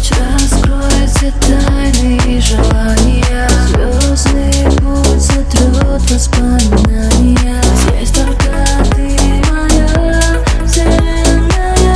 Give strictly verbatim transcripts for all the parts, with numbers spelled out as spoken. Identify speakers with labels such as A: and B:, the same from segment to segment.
A: ночь раскроет все тайны и желания. Звездный путь сотрет воспоминания. Здесь только ты моя вселенная,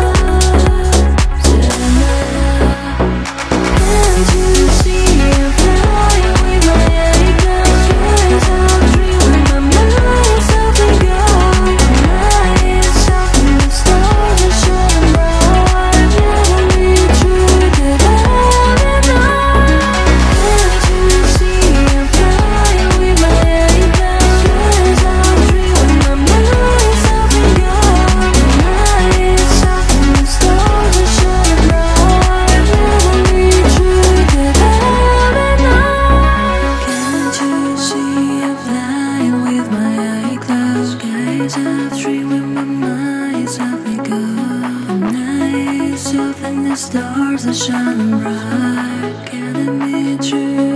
A: вселенная. Can't you see I'm flying with my aircraft? Skies are dreaming, my mind is something good. My night is something, the stars are shining bright. Never be true that every night. Can't you see I'm flying with my aircraft? Skies are dreaming, my mind is something good. My night is something, the stars are shining bright. Never be true that every night. Can't you see I'm flying with my eye clouds? Skies are dreaming, my mind is something good. The night is soft and the stars are shining bright. Can it be true?